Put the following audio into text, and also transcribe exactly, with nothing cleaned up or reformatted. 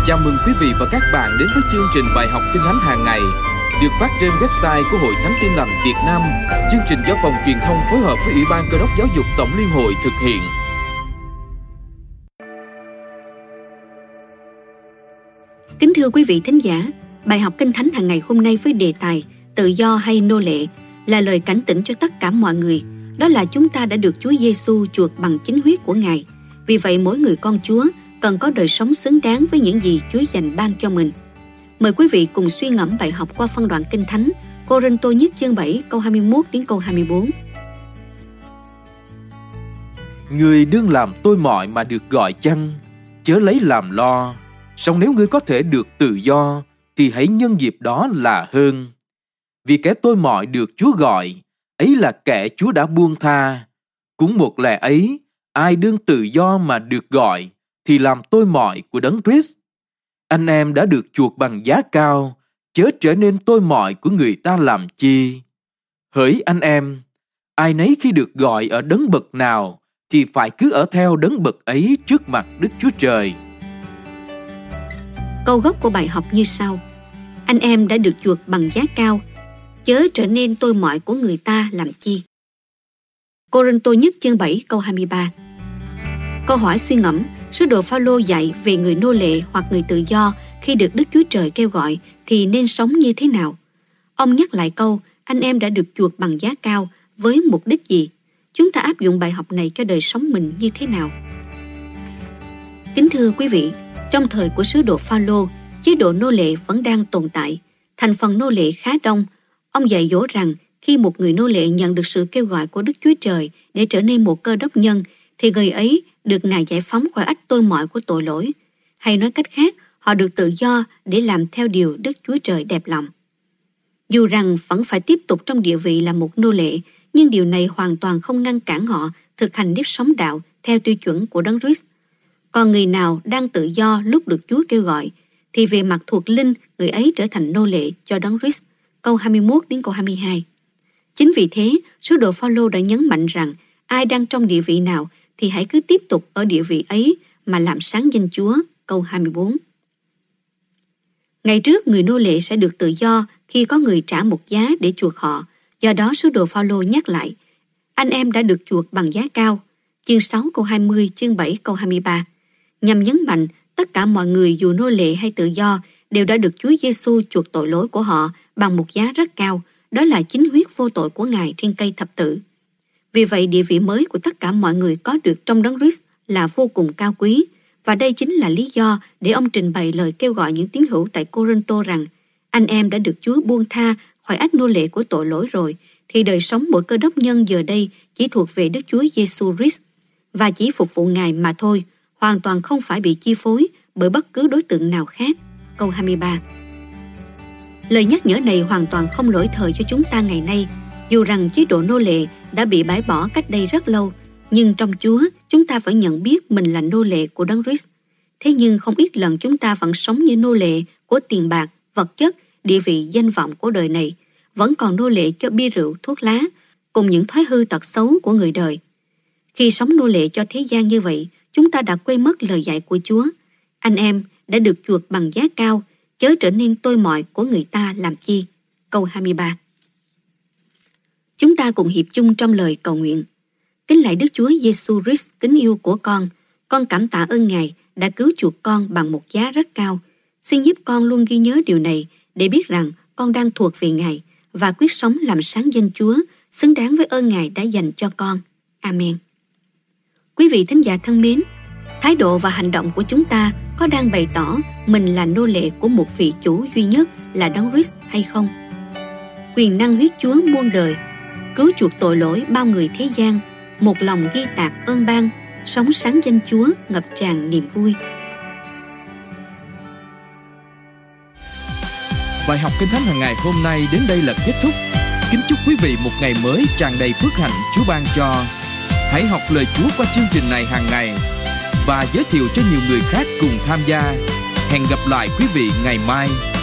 Chào mừng quý vị và các bạn đến với chương trình bài học Kinh Thánh hàng ngày được phát trên website của Hội Thánh Tin Lành Việt Nam. Chương trình do phòng truyền thông phối hợp với Ủy ban Cơ đốc Giáo dục Tổng Liên hội thực hiện. Kính thưa quý vị thính giả, bài học Kinh Thánh hàng ngày hôm nay với đề tài Tự do hay nô lệ là lời cảnh tỉnh cho tất cả mọi người. Đó là chúng ta đã được Chúa Giêsu chuộc bằng chính huyết của Ngài. Vì vậy mỗi người con Chúa cần có đời sống xứng đáng với những gì Chúa dành ban cho mình. Mời quý vị cùng suy ngẫm bài học qua phân đoạn Kinh Thánh Cô-rinh-tô nhất chương bảy câu hai mươi mốt đến câu hai mươi bốn. Người đương làm tôi mọi mà được gọi chăng, chớ lấy làm lo. Song nếu ngươi có thể được tự do, thì hãy nhân dịp đó là hơn. Vì kẻ tôi mọi được Chúa gọi, ấy là kẻ Chúa đã buông tha. Cũng một lẽ ấy, ai đương tự do mà được gọi, thì làm tôi mọi của Đấng Christ. Anh em đã được chuộc bằng giá cao, chớ trở nên tôi mọi của người ta làm chi. Hỡi anh em, ai nấy khi được gọi ở đấng bậc nào, thì phải cứ ở theo đấng bậc ấy trước mặt Đức Chúa Trời. Câu gốc của bài học như sau: Anh em đã được chuộc bằng giá cao, chớ trở nên tôi mọi của người ta làm chi. Cô-rinh-tô nhất chương bảy câu hai mươi ba. Câu hỏi suy ngẫm: sứ đồ Phao-lô dạy về người nô lệ hoặc người tự do khi được Đức Chúa Trời kêu gọi thì nên sống như thế nào? Ông nhắc lại câu anh em đã được chuộc bằng giá cao với mục đích gì? Chúng ta áp dụng bài học này cho đời sống mình như thế nào? Kính thưa quý vị, trong thời của sứ đồ Phao-lô, chế độ nô lệ vẫn đang tồn tại. Thành phần nô lệ khá đông. Ông dạy dỗ rằng khi một người nô lệ nhận được sự kêu gọi của Đức Chúa Trời để trở nên một cơ đốc nhân, thì người ấy được Ngài giải phóng khỏi ách tôi mọi của tội lỗi. Hay nói cách khác, họ được tự do để làm theo điều Đức Chúa Trời đẹp lòng. Dù rằng vẫn phải tiếp tục trong địa vị là một nô lệ, nhưng điều này hoàn toàn không ngăn cản họ thực hành nếp sống đạo theo tiêu chuẩn của Đấng Christ. Còn người nào đang tự do lúc được Chúa kêu gọi, thì về mặt thuộc linh, người ấy trở thành nô lệ cho Đấng Christ. Câu hai mươi mốt đến câu hai mươi hai. Chính vì thế, sứ đồ Phao-lô đã nhấn mạnh rằng ai đang trong địa vị nào thì hãy cứ tiếp tục ở địa vị ấy mà làm sáng danh Chúa. Câu hai mươi bốn. Ngày trước, người nô lệ sẽ được tự do khi có người trả một giá để chuộc họ. Do đó, sứ đồ Phao-lô nhắc lại: anh em đã được chuộc bằng giá cao. Chương sáu câu hai mươi, chương bảy câu hai mươi ba. Nhằm nhấn mạnh tất cả mọi người dù nô lệ hay tự do đều đã được Chúa Giêsu chuộc tội lỗi của họ bằng một giá rất cao, đó là chính huyết vô tội của Ngài trên cây thập tự. Vì vậy, địa vị mới của tất cả mọi người có được trong Đấng Christ là vô cùng cao quý, và đây chính là lý do để ông trình bày lời kêu gọi những tín hữu tại Cô-rinh-tô rằng anh em đã được Chúa buông tha khỏi ách nô lệ của tội lỗi rồi, thì đời sống mỗi cơ đốc nhân giờ đây chỉ thuộc về Đức Chúa Giêsu Christ và chỉ phục vụ Ngài mà thôi, hoàn toàn không phải bị chi phối bởi bất cứ đối tượng nào khác. Câu hai mươi ba. Lời nhắc nhở này hoàn toàn không lỗi thời cho chúng ta ngày nay. Dù rằng chế độ nô lệ đã bị bãi bỏ cách đây rất lâu, nhưng trong Chúa chúng ta vẫn nhận biết mình là nô lệ của Đấng Christ. Thế nhưng không ít lần chúng ta vẫn sống như nô lệ của tiền bạc, vật chất, địa vị, danh vọng của đời này, vẫn còn nô lệ cho bia rượu, thuốc lá, cùng những thói hư tật xấu của người đời. Khi sống nô lệ cho thế gian như vậy, chúng ta đã quên mất lời dạy của Chúa: anh em đã được chuộc bằng giá cao, chớ trở nên tôi mọi của người ta làm chi. Câu hai mươi ba. Chúng ta cùng hiệp chung trong lời cầu nguyện. Kính lạy Đức Chúa Giêsu Christ kính yêu của con, con cảm tạ ơn Ngài đã cứu chuộc con bằng một giá rất cao. Xin giúp con luôn ghi nhớ điều này để biết rằng con đang thuộc về Ngài và quyết sống làm sáng danh Chúa, xứng đáng với ơn Ngài đã dành cho con. Amen. Quý vị thính giả thân mến, thái độ và hành động của chúng ta có đang bày tỏ mình là nô lệ của một vị chủ duy nhất là Đấng Christ hay không? Quyền năng huyết Chúa muôn đời, cứu chuộc tội lỗi bao người thế gian, một lòng ghi tạc ơn ban, sống sáng danh Chúa ngập tràn niềm vui. Bài học Kinh Thánh hàng ngày hôm nay đến đây là kết thúc. Kính chúc quý vị một ngày mới tràn đầy phước hạnh Chúa ban cho. Hãy học lời Chúa qua chương trình này hàng ngày và giới thiệu cho nhiều người khác cùng tham gia. Hẹn gặp lại quý vị ngày mai.